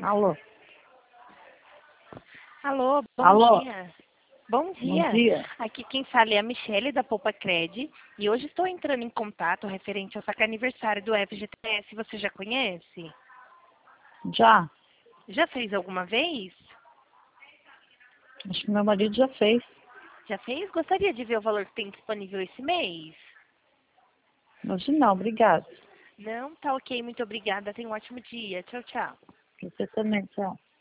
Alô? Alô, bom Alô? dia. Bom Bom dia. dia. Aqui quem fala é a Michele da Poupa Cred e hoje estou entrando em contato referente ao saque aniversário do FGTS. Você já conhece? Já? Já fez alguma vez? Acho que meu marido já fez. Já fez? Gostaria de ver o valor que tem disponível esse mês? Hoje não, obrigada. Não? Tá ok, muito obrigada. Tenha um ótimo dia. Tchau, tchau. Você também, tchau.